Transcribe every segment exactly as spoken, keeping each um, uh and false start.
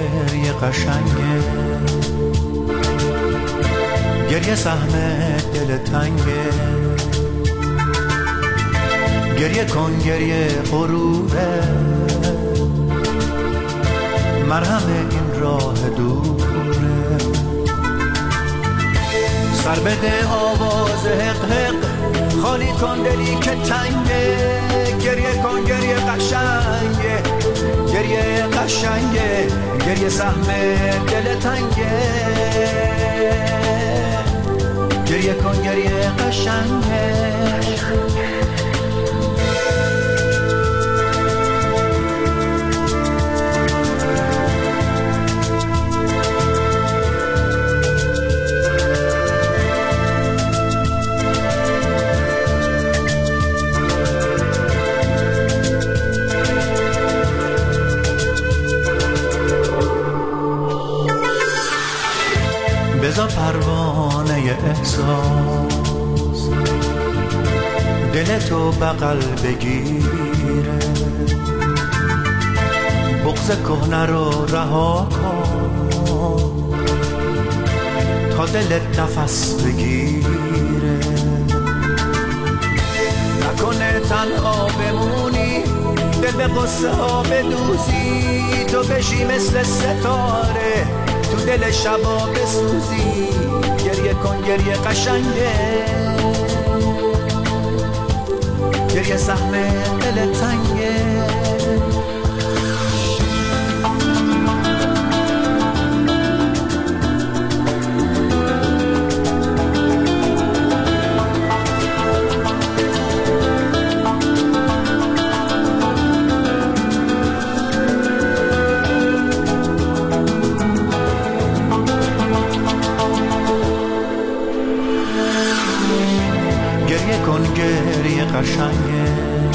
گریه قشنگه، گریه سهم دل تنگه، گریه کن گریه غروره، مرهم این راه دوره. سر بده آواز حق حق، خالی کن دلی که تنگه، گریه کن گریه قشنگه، گریه قشنگه، گریه سهم دل تنگه، گریه کن گریه قشنگه. بزا پروانه احساس دل تو بغل بگیره، بغض کهنه رو رها کن تا دلت نفس بگیره. نکنه تنها بمونی، دل به قصه ها بدوزی، تو بشی مثل ستاره تو دل شبا بسوزی. گریه کن گریه قشنگه، گریه سهم دل تنگه. گریه قشنگه،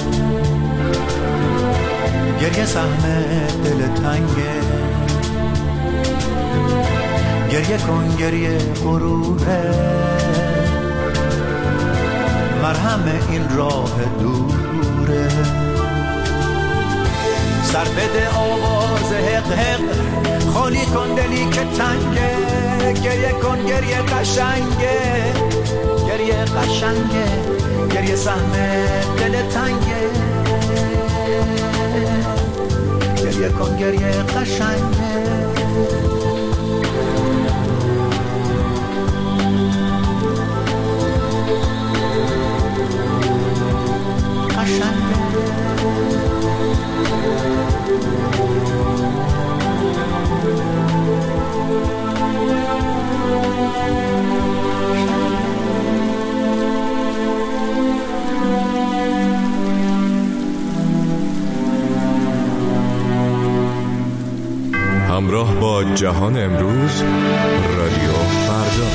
گریه سهم دل تنگه، گریه کن گریه غروره، مرهم این راه دوره. سر بده آواز حق حق، خالی کن دلی که تنگه، گریه کن گریه قشنگه، گریه قشنگه، گریه سهم دل تنگه، گریه کن گریه قشنگه. قشنگه همراه با جهان امروز، رادیو فردا.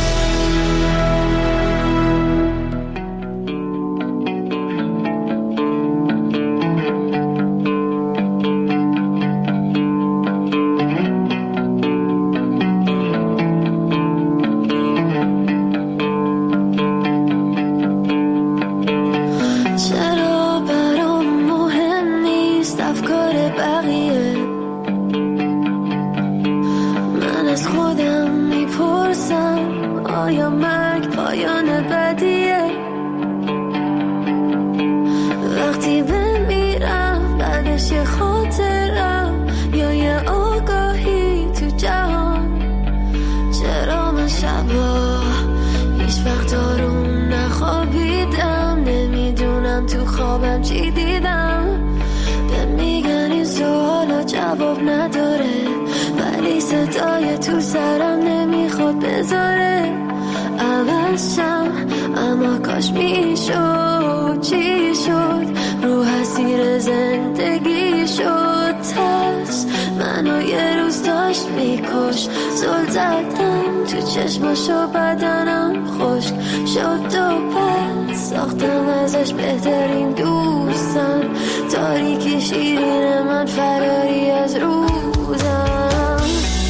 چشماشو بدنم خشک شد و پس ساختم ازش بهترین دوستم، تاریکی شیرین من فراری از روزم،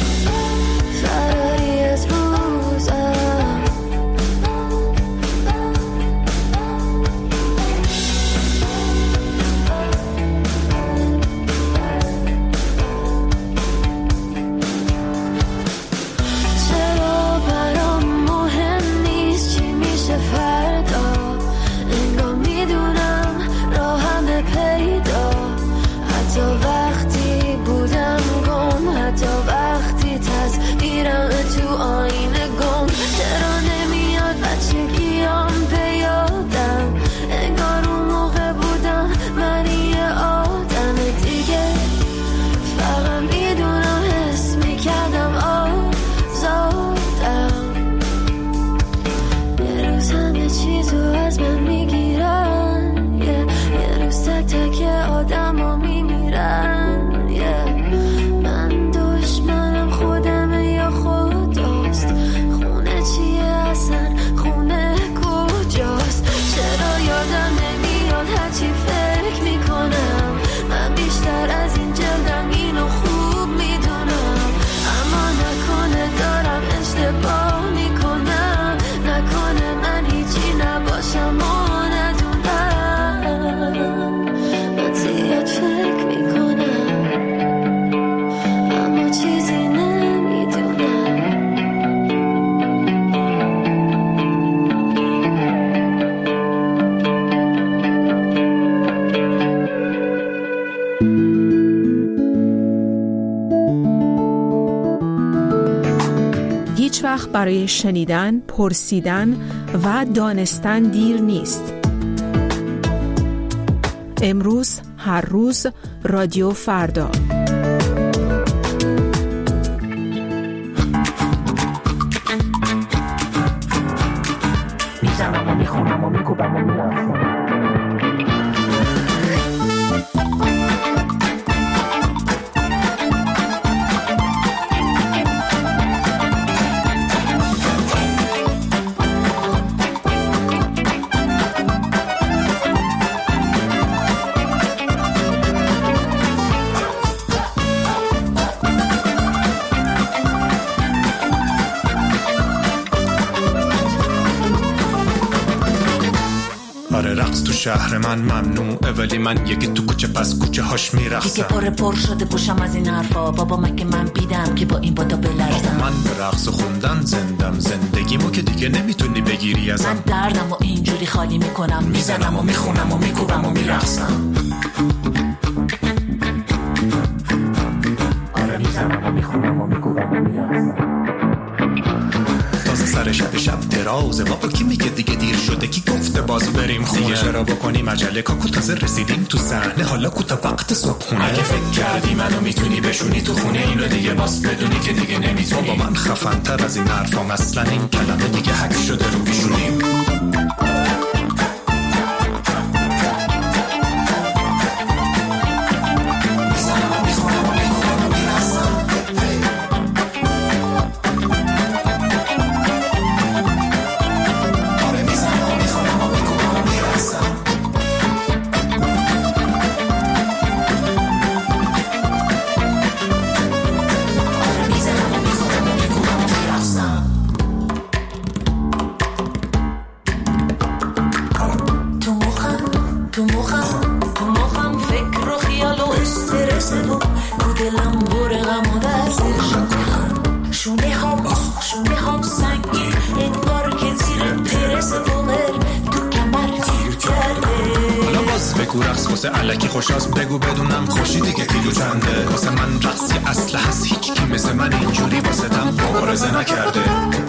فراری از روزم. هیچ وقت برای شنیدن، پرسیدن و دانستن دیر نیست. امروز، هر روز، رادیو فردا. میزنم و میخونم و میگوبم و میرفم. شهر من ممنوعه ولی من یکی تو کوچه پس کوچه هاش میرقصم. دیگه پر پر شده پوشم از این حرفا. بابا مگه من بیدم که با این بادا بلرزم. من به رقص خوندن زندم، زندگیمو که دیگه نمیتونی بگیری ازم. من دردم و اینجوری خالی میکنم، میزنم و میخونم و میکوبم و میرقصم. آره میزنم و میخونم و میکوبم و میرقصم. سر شب شب درازه بابا کی میگه دیگه دیر شده، کی گفته باز بریم خونه، دیگه چرا بکنیم عجله کاکو تازه رسیدیم تو صحنه، حالا کوتا وقت صبحونه. اگه فکر کردی منو میتونی بشونی تو خونه، اینو دیگه باز بدونی که دیگه نمیتونی. بابا من خفن تر از این حرفام، اصلا این کلمه دیگه حک شده رو بیشونیم. الکی خوشاس بگو بدونم خوشی دیگه کیلو چنده. واسه من رقصی اصله هست، هیچ کی مثل من اینجوری واسه تم مبارزه نکرده.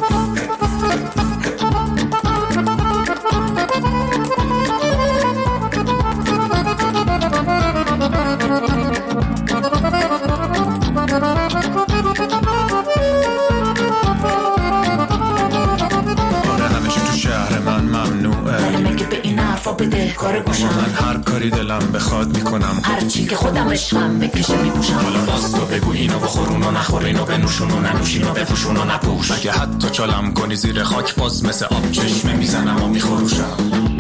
من هر کاری دلم بخواد میکنم، هر چی که خودم عشقم بکشه میپوشم. حالا باز تو بگو اینو بخورون و نخورین و بنوشون و ننوشین و بپوشون و نپوش. اگه حتی چالم کنی زیر خاک باز مثل آب چشمه میزنم و میخوروشم.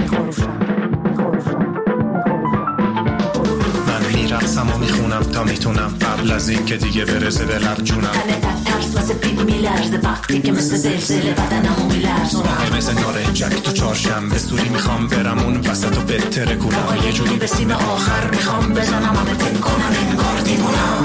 من میرقصم و میخونم تا میتونم، قبل از این که دیگه برسه به لب جونم. تنه ترس واسه پیپ میلرزه وقتی که مثل زلزله بدنمو میلرزونم. آقای مثل نارنجک تو چارشنبه سوری میخوام برم اون وسط و بتره کنم. آقا یه جوری به سیم آخر میخوام بزنم همه تک کنم انگار دیوونم.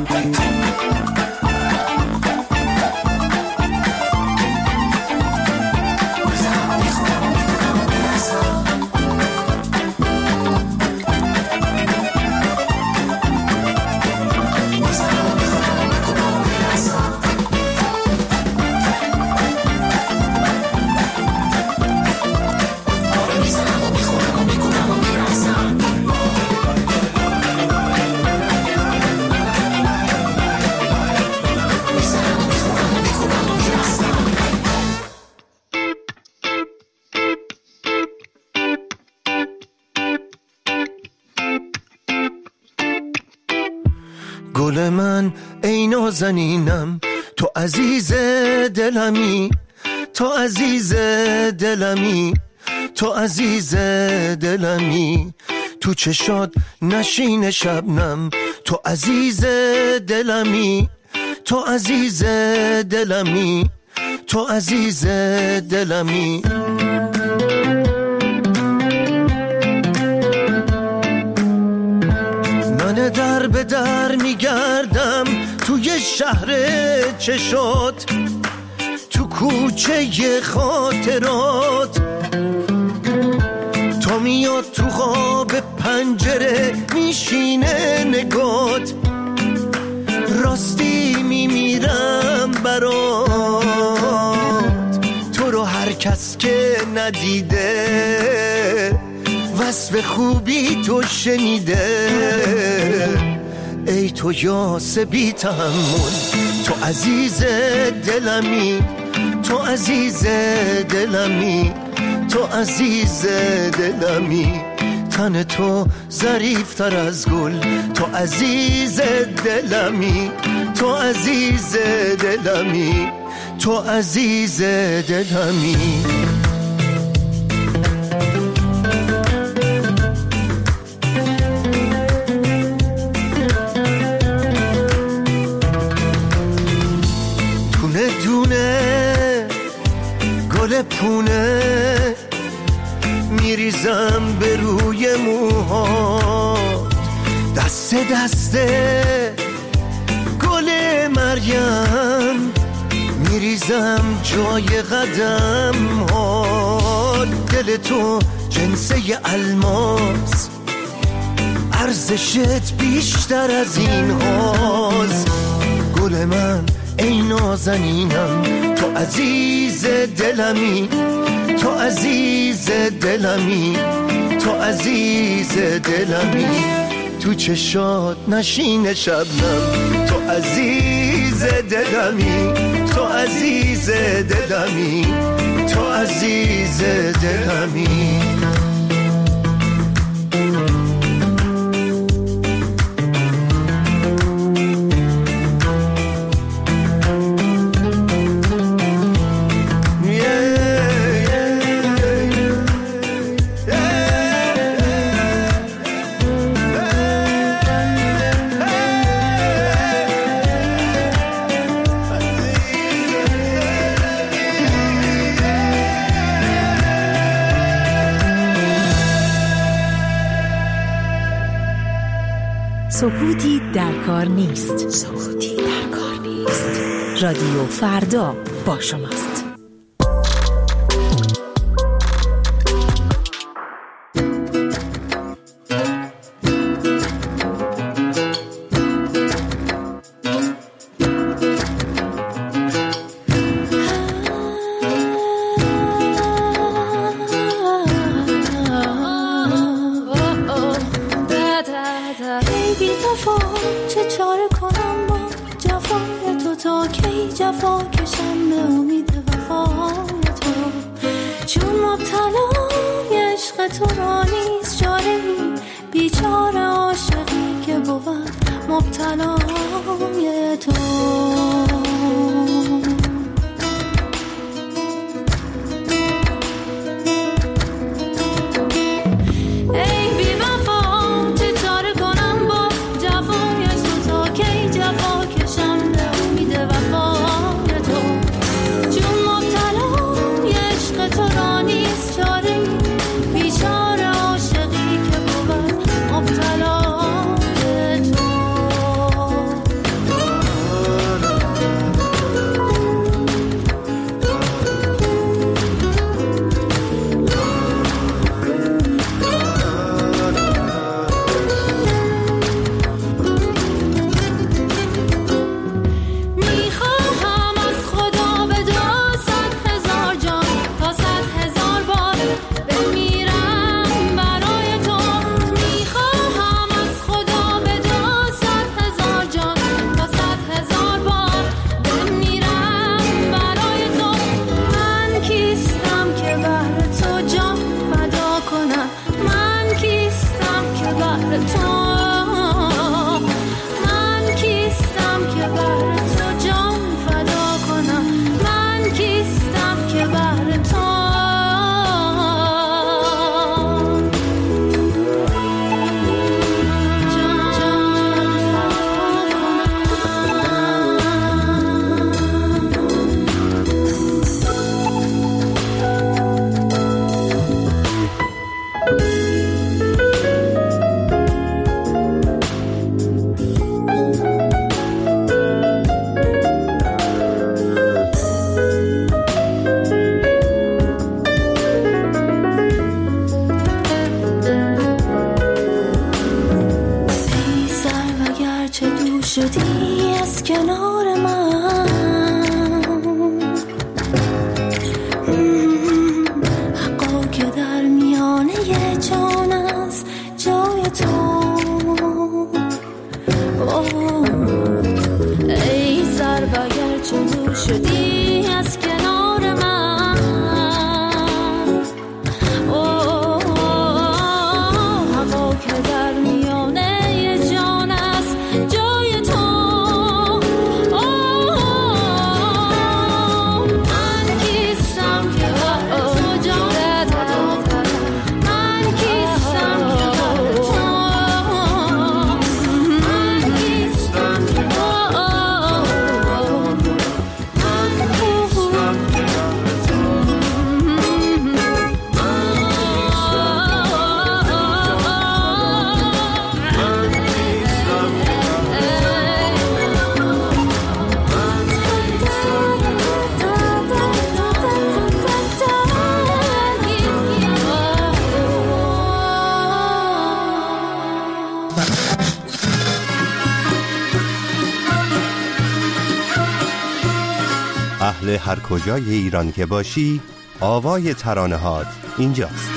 گل من ای نازنینم، تو عزیز دلمی، تو عزیز دلمی، تو عزیز دلمی، تو چشات نشین شبنم، تو عزیز دلمی، تو عزیز دلمی، تو عزیز دلمی. من در به در میگردم توی شهر چشات، تو کوچه خاطرات، تا میاد تو خواب پنجره میشینه نگات، راستی میمیرم برات. کس که ندیده وصف خوبی تو شنیده. ای تو یاس بی تحمل، تو عزیز دلمی، تو عزیز دلمی، تو عزیز دلمی. تن تو ظریفتر از گل، تو عزیز دلمی، تو عزیز دلمی، تو عزیز دلمی. دونه دونه گل پونه میریزم به روی موهات، دست دسته گل مریم میریزم جای قدم ها. دل تو جنسه الماس، ارزشت بیشتر از این هاست. گل من ای نازنینم، تو عزیز دلمی، تو عزیز دلمی، تو عزیز دلمی. تو چشات نشین شبنم، تو عزیز دلمی، تو عزیز دلمی، تو عزیز دلمی. سکوتی در کار نیست. سکوتی در کار نیست. رادیو فردا با شماست. چون دور شدی از کنار من. اوه هوا که در میانه ی جان است جای تو. اوه من کیستم که برای تو جان دادم، من کیستم که برای تو، من کیستم که اهل هر کجای ایران که باشی، آوای ترانه هات اینجاست.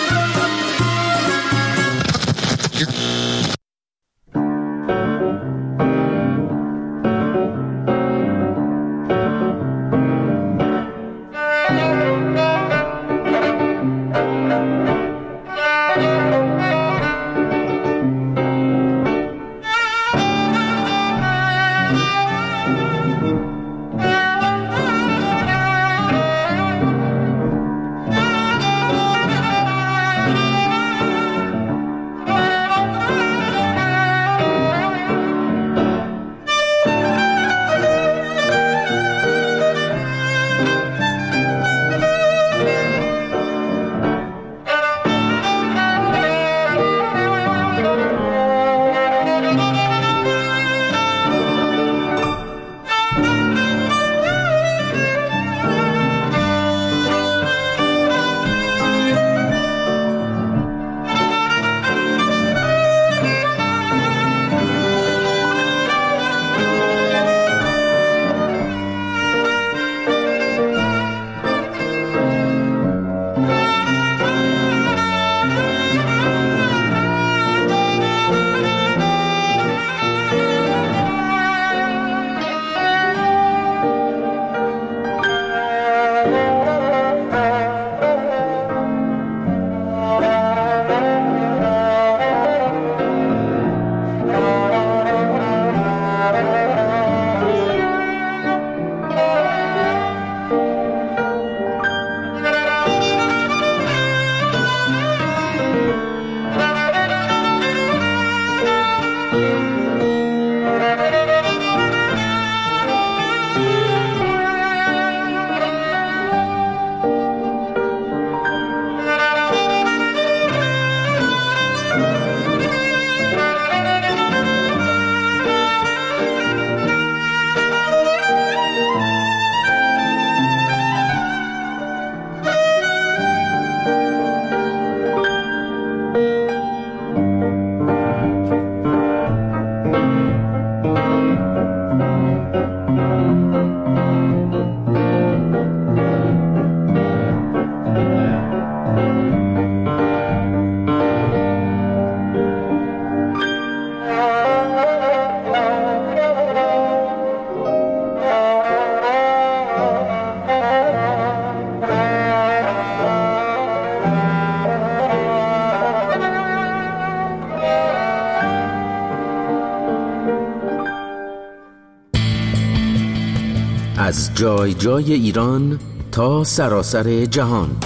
از جای جای ایران تا سراسر جهان،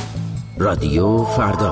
رادیو فردا.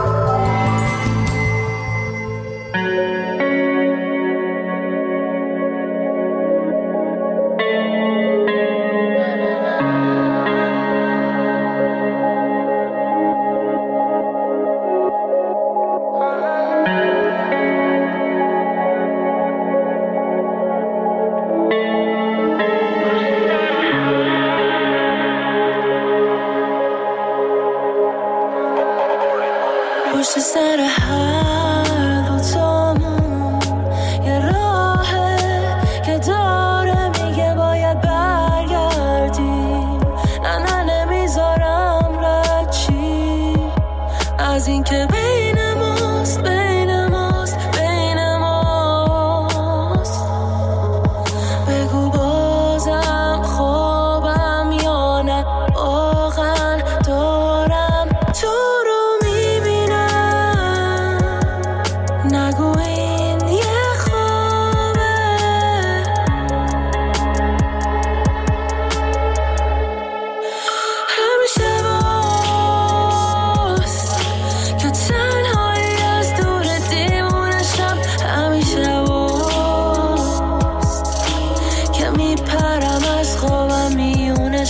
پشت سر هر دوتامون یه راهه که داره میگه باید برگردیم. نه نه نمیذارم رد چی از این که بین ماست بین ماست بین ماست. بگو بازم خواهد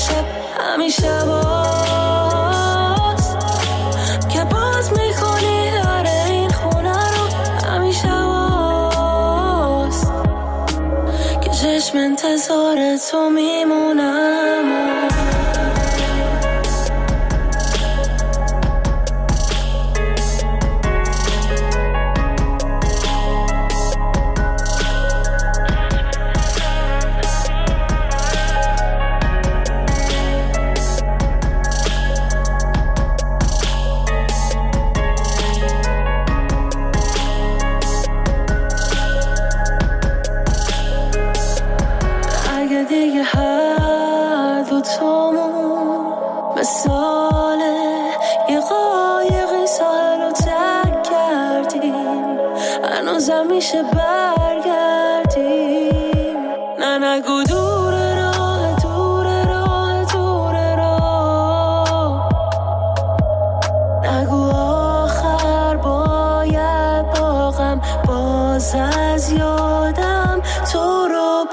شب همین شباست که باز میکنی در این خونه رو. همین شباست که چشم انتظار تو میمونم. میشه برگردیم. نه نگو دور راه دور راه دور راه. نگو آخر باید باغم باز از یادم تو رو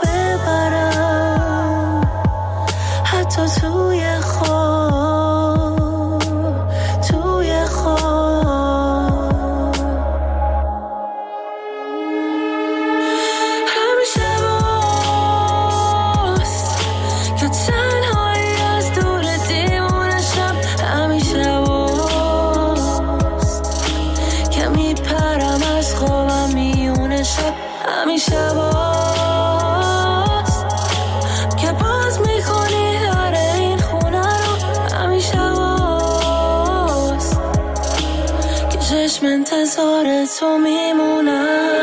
ببرم. حتی توی خواب توی خواب. همین شباست که باز میکنی در این خونه رو. همین شباست که چشم انتظار تو میمونم.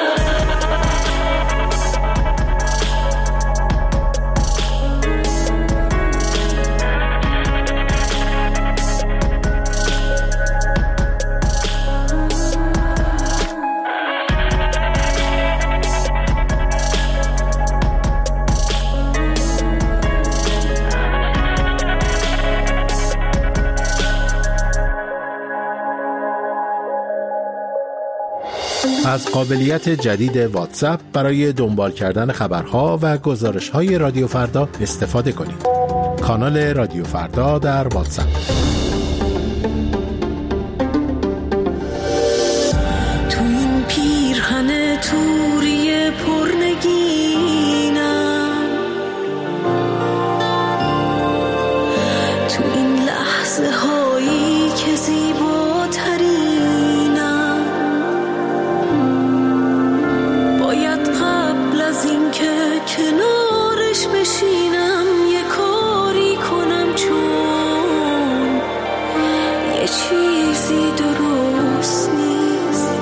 از قابلیت جدید واتساپ برای دنبال کردن خبرها و گزارش‌های رادیو فردا استفاده کنید. کانال رادیو فردا در واتساپ. تو این پیرهن توری پرنگینم، تو این لحظه هایی که زیباترینم، باید قبل از این که کنارش بشینم یه کاری کنم، چون یه چیزی درست نیست.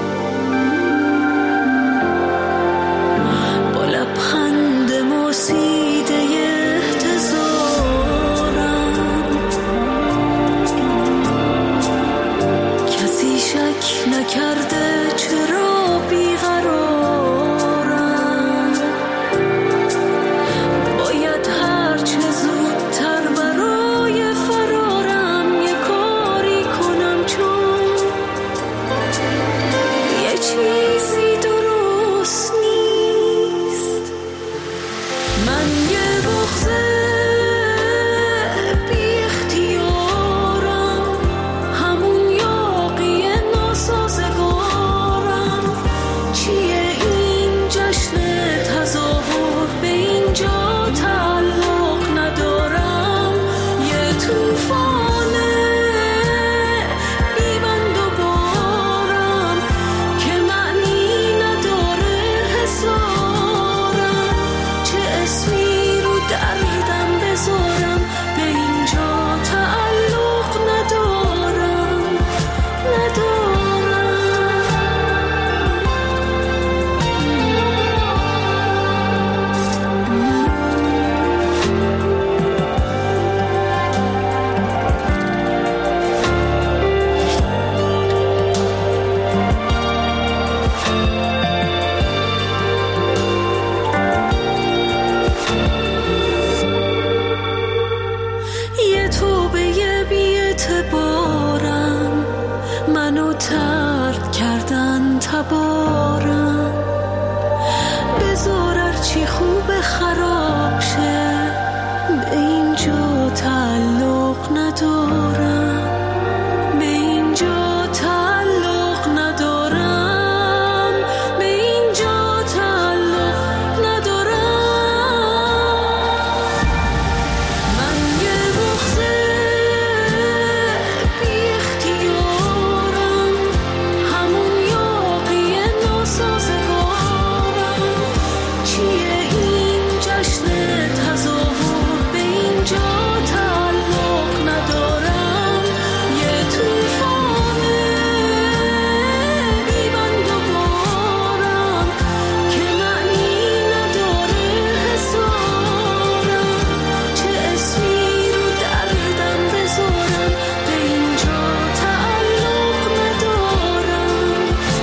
با لبخند موسیده احتضارم، کسی شک نکرده چرا بیقرارم. باید هرچه زودتر برای فرارم یه کاری کنم، چون یه چیزی درست نیست. من یه بغضه بی اختیارم، همون یاقی ناسازگارم. چیه این جشن تظاهر، به اینجا تعلق ندارم. یه توفانه بیبند و بارم که معنی نداره حسارم. چه اسمی رو دردم بذارم، به اینجا تعلق ندارم ندارم. یه توبه بی‌اعتبارم، منو ترد کردن تبارم. بذار هرچی خوب خراب شه، به اینجا تعلق ندارم، به اینجا تعلق ندارم، به اینجا تعلق ندارم. من یه بغضه بی اختیارم، همون یاقی ناسازگارم. چیه این جشن تظاهر، به اینجا تعلق ندارم. یه طوفان بی بند و بارم که معنی نداره حسارم. چه اسمی رو دردم بذارم، به اینجا تعلق ندارم،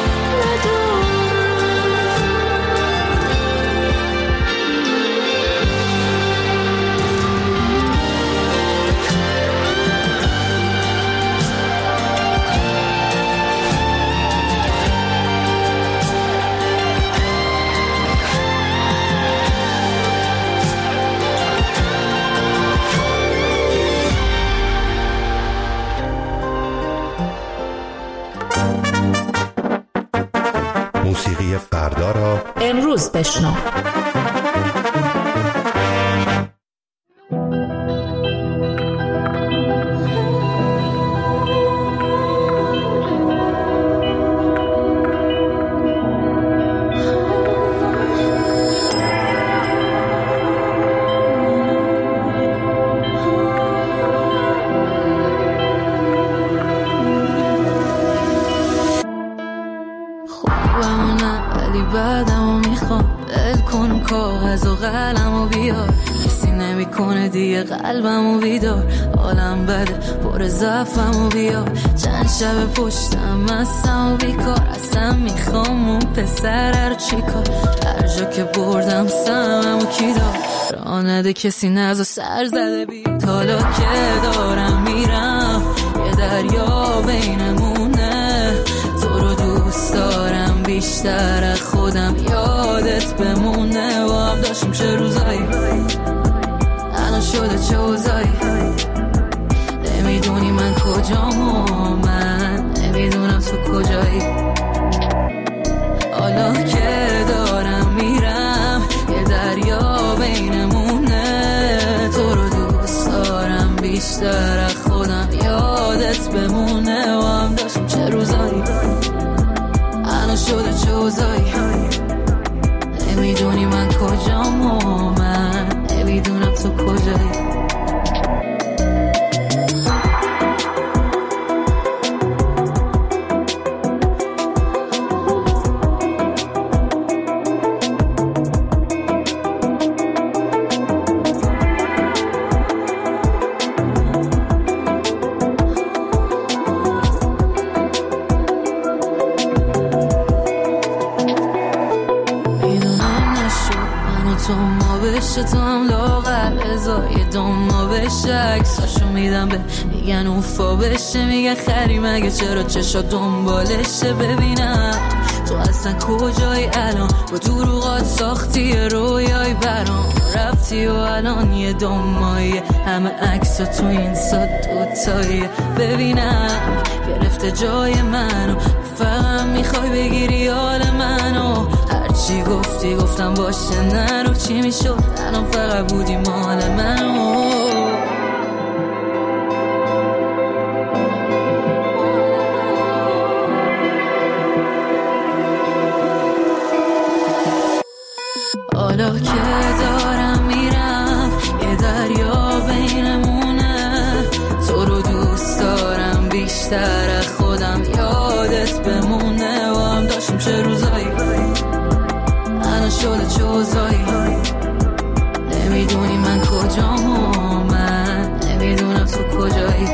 موسیقی فردا را امروز بشنو. خوبمونم ولی بعدمو میخوام، دل کن کاغذ و قلمو بیار. کسی نمیکنه دیگه قلبمو بیدار، حالم بده پر ضعفمو بیار. چند شب پشتم مستم و بیکار، اصلا میخوام اون پسر رو چیکار. هر جا که بردم سممو کی دار، راه نده کسی نزا سر زده بی. حالا که دارم میرم یه دریا بینمونه، تو رو دوست دارم بیشتر از خودم، یادت بمونه. با هم داشتیم چه روزایی، الان شده چه اوضاعی. نمیدونی من کجام و من نمیدونم تو کجایی. حالا که دارم میرم یه دریا بینمونه، تو رو دوست دارم بیشتر از خودم، یادت بمونه. با هم داشتیم چه روزایی، الان شده چه اوضاعی. نمیدونی من کجام و من نمیدونم تو کجایی. تو هم لاغر بذار یه دوما بشه، عکساشو میدم به میگن اوفا بشه. میگن خری مگه چرا چشا دنبالشه. ببینم تو اصلا کجایی الان، با دروغات ساختی رویای برام. رفتی و الان یه دومایی، همه عکسا تو این سا دوتایی. ببینم گرفته جای منو، فقط میخوای بگیری حال منو. هرچی گفتی گفتم باشه نرو، چی میشد الان فقط بودی مال منو. حالا که دارم میرم یه دریا بینمونه، تو رو دوست دارم بیشتر از خودم، یادت بمونه. و هم داشتیم چه روزایی، الان شده چه اوضاعی. نمیدونی من کجام و من نمیدونم تو کجایی.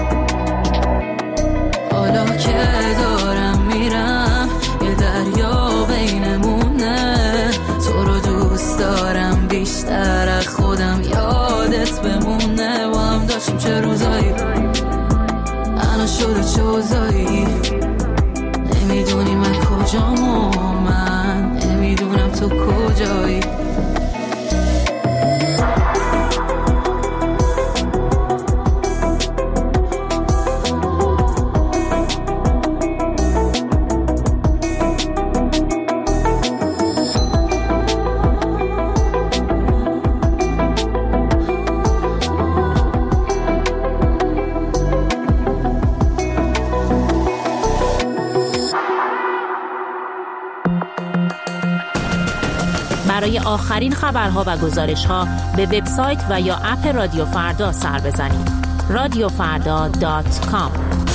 حالا که دارم میرم یه دریا بینمونه، تو رو دوست دارم بیشتر از خودم، یادت بمونه. و هم داشتیم چه روزایی، الان شده چه اوضاعی. نمیدونی من کجام و من نمیدونم تو کجایی. برای آخرین خبرها و گزارش‌ها به وبسایت و یا اپ رادیو فردا سر بزنید. رادیو فردا دات کام.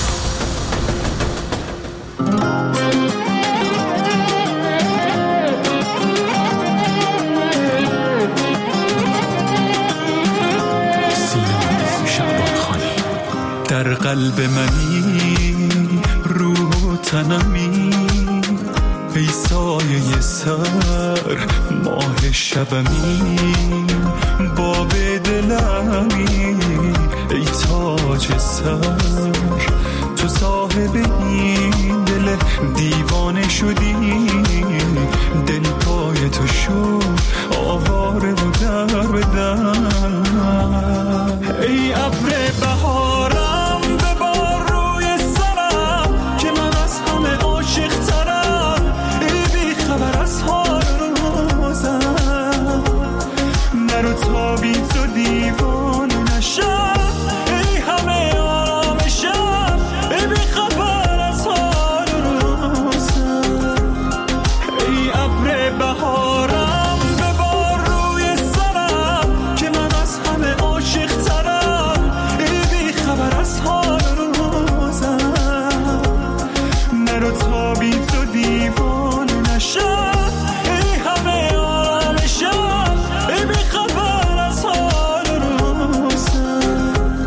در قلب منی، روح و تنمی، ای سایه سر ماه شبمی، باب دلمی، ای تاج سر، تو صاحب این دل دیوانه شدی، دل پای تو شد آواره و در بدر. ای ابر بهارم ببار روی سرم که من از همه عاشق ترم، ای بی خبر از حال روزم، نرو تا بی تو دیوانه نشم، ای همه آرامشم، ای بی خبر از حال روزم. ای ابر بهارم ببار روی سرم که من از همه عاشق ترم، ای بی خبر از حال روزم، نرو تا بی تو دیوانه نشم، ای همه آرامشم، ای بی خبر از حال روزم.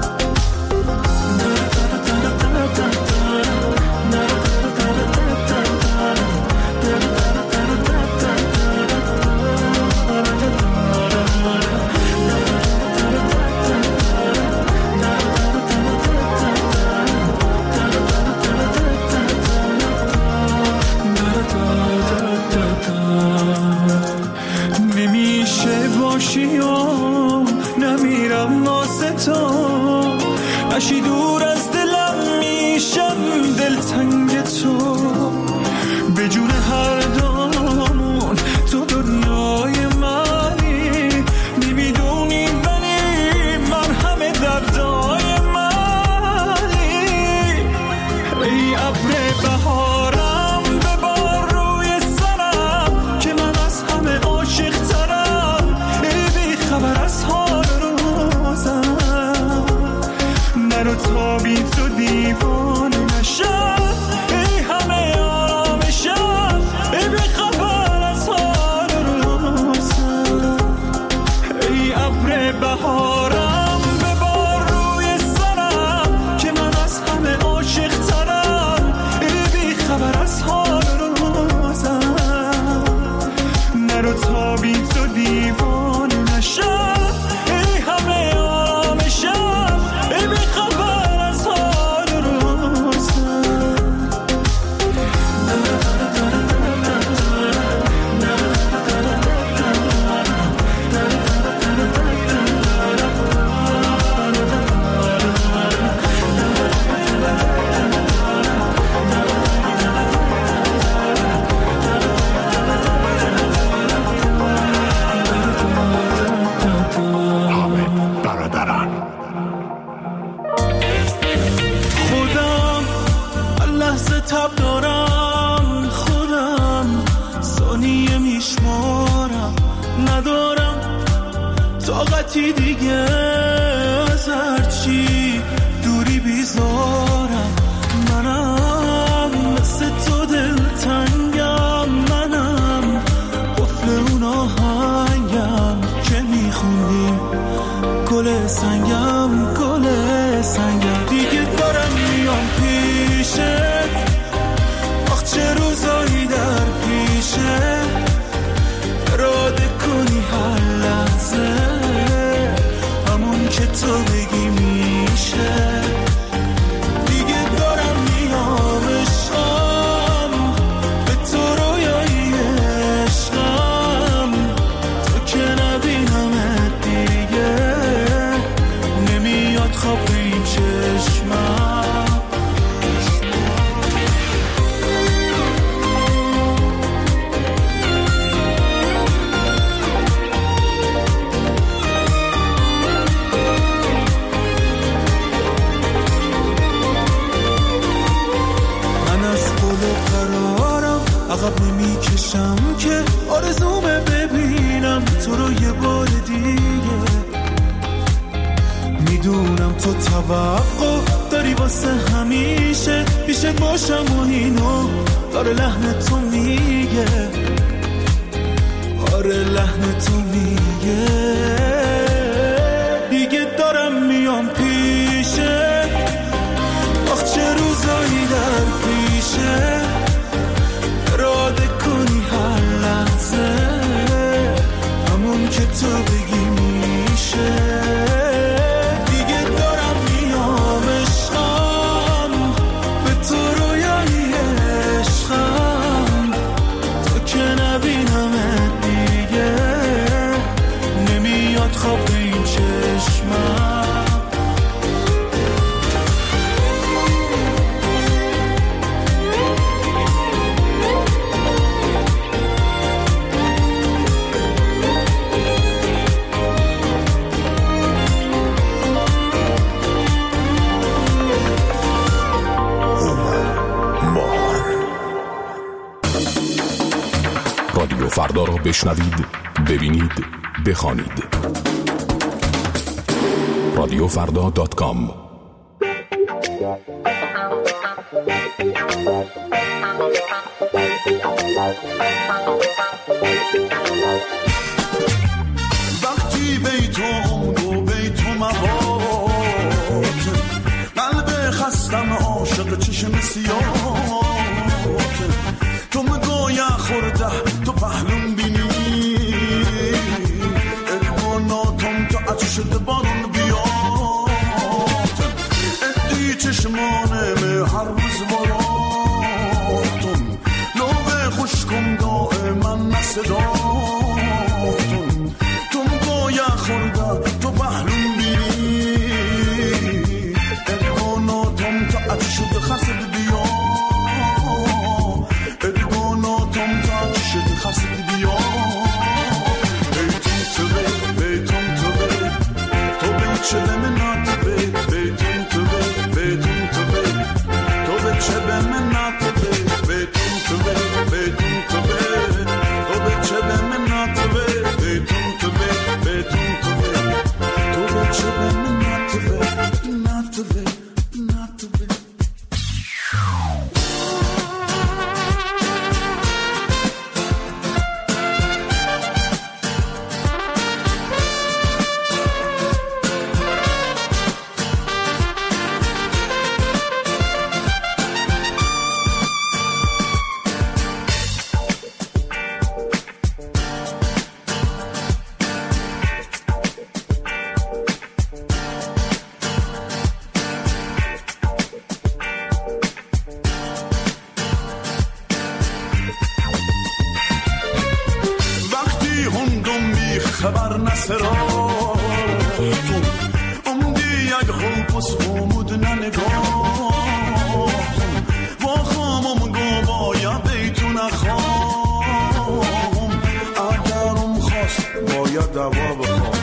نمیشه باشی و نمیرم واسه تو، نشی دور از دلم میشم دلتنگ تو، به جون هر دومون تو دنیای منی، نمیدونی ولی من همه دردای منی. ای ابر بهارم ببار روی سرم که من از همه عاشق ترم، ای بی خبر از حال روزم، نرو تا بی تو دیوانه نشم، ای همه آرامشم، ای بی خبر از حال روزم. ای ابر بهارم ببار روی سرم که من از همه عاشق ترم، ای بی خبر از حال روزم، نرو تا بی تو دیوانه نشم، ای همه آرامشم، ای بی خبر از حال روزم. خودم لحظه تب دارم، خودم ثانیه میشمارم، ندارم طاقتی دیگه از هرچی دوری بیزارم، منم مثل تو دلتنگم، منم قفل اون آهنگم که میخوندیم، گل سنگم گل سنگم، دیگه دارم میام پیشت، آخ چه روزایی در پیشه، اراده کنی هر لحظه همون که تو بگی میشه، دیگه دارم میام عشقم، به تو رویایی عشقم، تو که نبینم دیگه نمیاد خواب به این چشمم. عقب نمیکشم که آرزومه ببینم میدونم تو توقع داری واسه همیشه پیشت باشم و اینو داره لحن تو میگه، آره لحن تو میگه دیگه دارم میام پیشه، آخ چه روزایی در پیشه اراده کنی هر لحظه همون که تو بگی میشه. رادیو فردا را بشنوید، ببینید، بخوانید. رادیو فردا دات کام. وقتی بیتم و بیتم مواد قلب خستم عاشق چشم سیاه تو مگویا خورده تو پهلون بینی ادواناتم تو عطر شده بارون بیاد ادی چشمانم هر روز باراتون لوه خوشکم دائما نصداتون تو مگویا خورده تو پهلون بینی ادواناتم تو عطر شده خسد بیاد ادواناتم تو عطر شده خسد بیاد بیتون تو بی بیتون تو بی تو بی چه به من ناتبه بیتون تو بی بیتون تو بی تو بی چه به من ناتبه بیتون تو بی بیتون تو بی تو بی چه به من ناتبه بیتون تو بی بیتون تو بی تو بی چه به من ناتبه ناتبه ناتبه خبر نسراتون امدی یک خوبس خومود ننگاهتون با خامم گو باید بیتون اخوام اگرم خواست باید دوا بخوام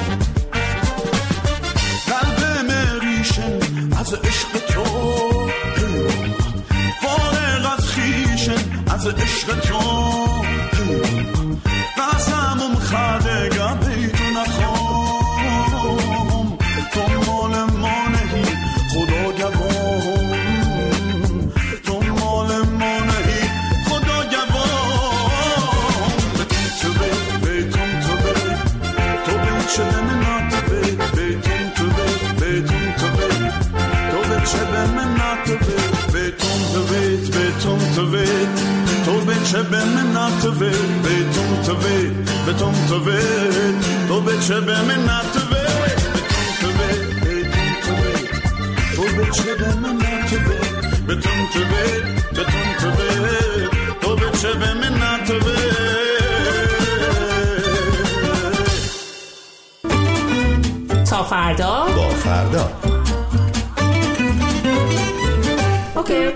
قلب مریشن از عشق تو فارغ از خیشن از عشق تو قسمم خدگه بیتون اخوام تو مال ما نهی خدا گوام تو مال ما نهی خدا گوام بیتون تو بی بیتون تو بی تو بی چه به من ناتبه بیتون تو بی بیتون تو بی تو بی چه به من ناتبه بیتون تو بی بیتون تو بی تو به چه به من ناتبه بیتون تو بی بیتون تو بی تو به چه به من ناتبه بیتون تو بی تو به چه به من ناتبه بیتون تو بی بیتون تو بی تو به چه به من ناتبه تا فردا با فردا اوکی.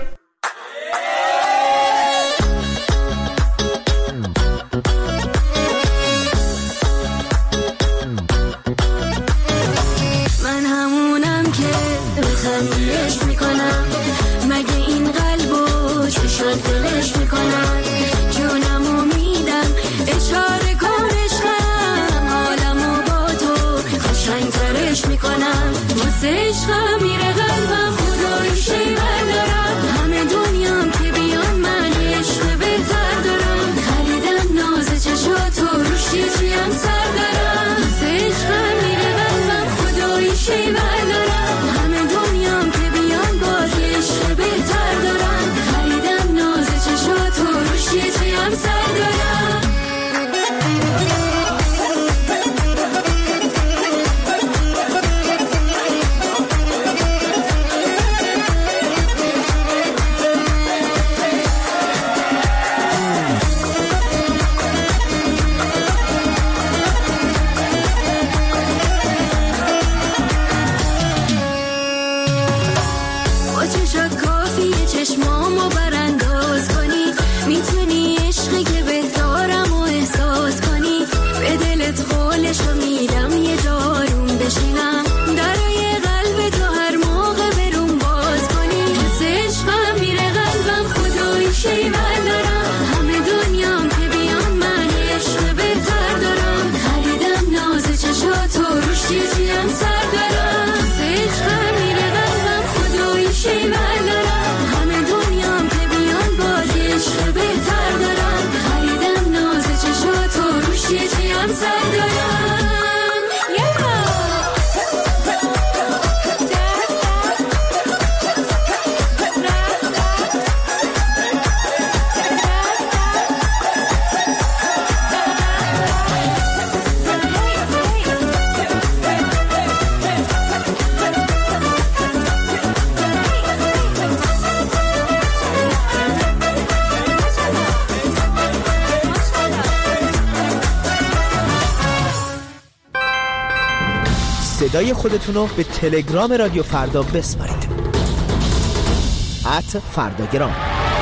من همونم که بخندیش میکنم مگه این قلبو چشات دلش میکنم جونمو میدم اشاره کن عشقم حالمو با تو قشنگ ترش میکنم واسه عشقم میره قلبم خدایی شیور دارم همه دنیام که بیان من عشق بهتر دارم خریدم ناز چشاتو روش یه جویم سر دارم واسه عشقم میره قلبم خدایی شیور دارم همه دنیام که بیان باز عشق بهتر دارم خریدم ناز چشاتو روش یه جویم سر دارم چشمامو برانداز کنی میتونی عشقی که بهتارم و احساس کنی به دلت قولشو میدم یه جاروم بشینم درای قلب تو هر موقع بروم باز کنی حس عشقم میره قلبم خدایی شیور دارم همه دنیام که بیان من عشق بهتر دارم خریدم ناز چشاتو روش یه جویم سر دارم حس عشقم میره قلبم خدایی شیور دارم عشق بهتر دارم خریدم ناز چشاتو روش یه جیم سر دارم صدای خودتون رو به تلگرام رادیو فردا بسپارید ات فرداگرام.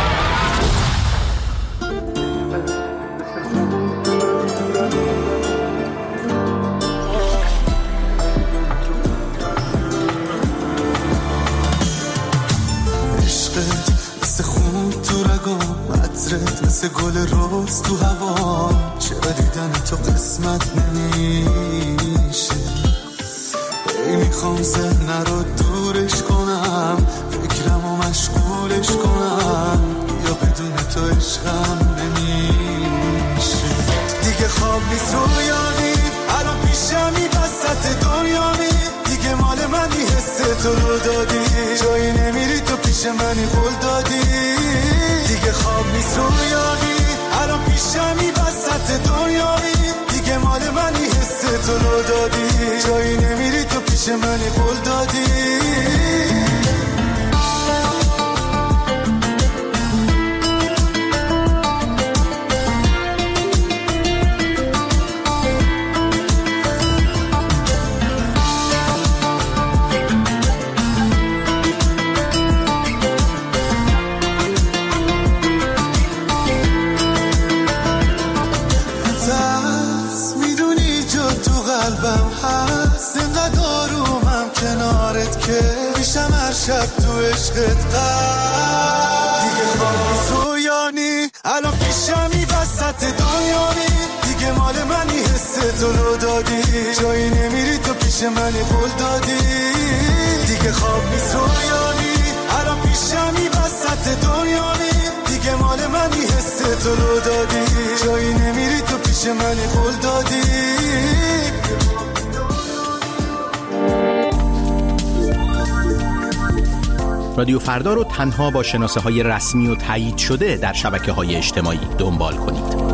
عشقت مثل خون تو رگام عطرت مثل گل روز تو هوا چرا دیدن تو قسمت نمیشه میخوام ذهن رو دورش کنم فکرم رو مشغولش کنم یا بدون تو عشقم نمیشه دیگه خواب نیست رویانی الان پیشمی وسط دنیانی دیگه مال منی حس تو رو دادی جایی نمیری تو پیش منی قول دادی دیگه خواب نیست رویانی الان پیشمی وسط دنیانی دیگه مال منی حس تو رو دادی جایی نمیری تو پیش منی قول دادی شب تو عشقت قد دیگه خواب رویانی الان پیشمی وسط دنیانی دیگه مال منی حس تو رو دادی جایی نمیری تو پیش منی قول دادی دیگه خواب نیست رویانی الان پیشمی وسط دنیانی دیگه مال منی حس تو رو دادی جایی نمیری تو پیش منی قول دادی رادیو فردا رو تنها با شناسه های رسمی و تایید شده در شبکه های اجتماعی دنبال کنید.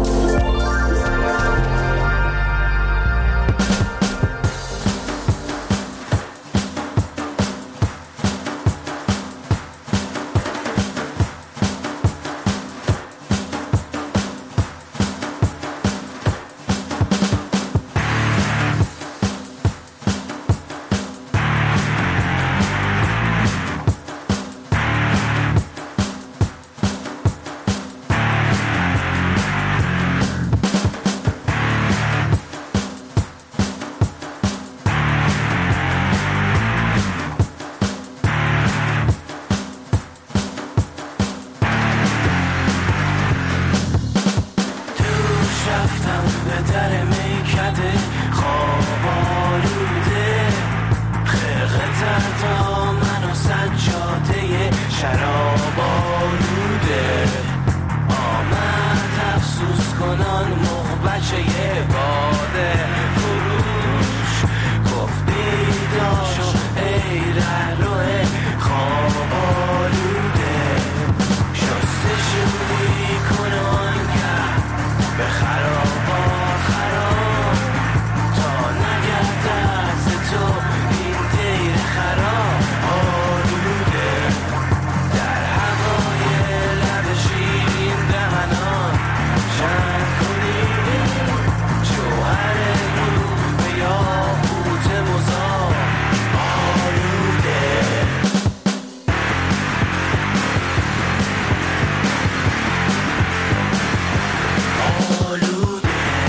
گوشه باده فروش گفتی داشو ای رهروه خواب آلوده شستشویی کنان کرد به خرابات خراب تا نگرد از تو این دیر خراب آلوده در هوای لب شیرین دهنان شن کنیم جوهر روح به یاقوت مزار آلوده آلوده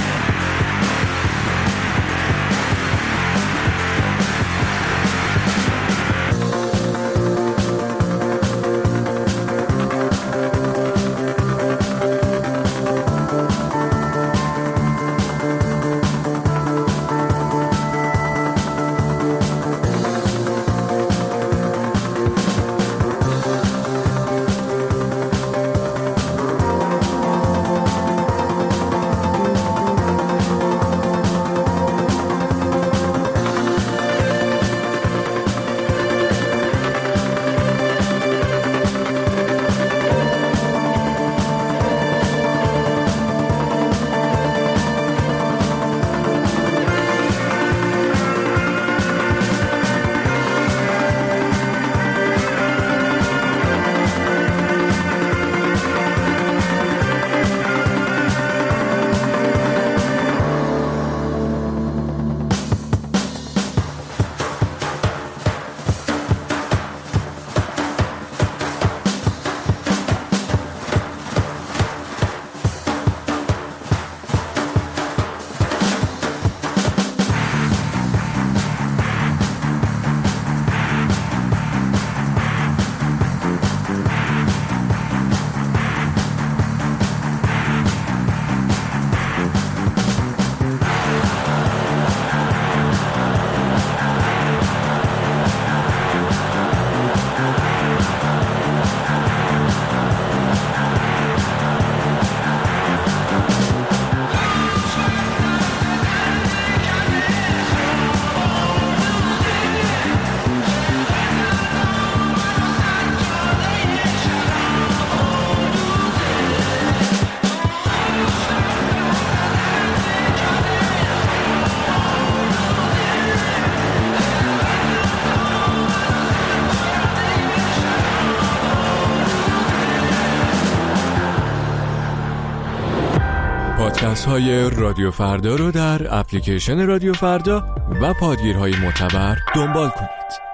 پادکست های رادیو فردا رو در اپلیکیشن رادیو فردا و پادگیرهای معتبر دنبال کنید.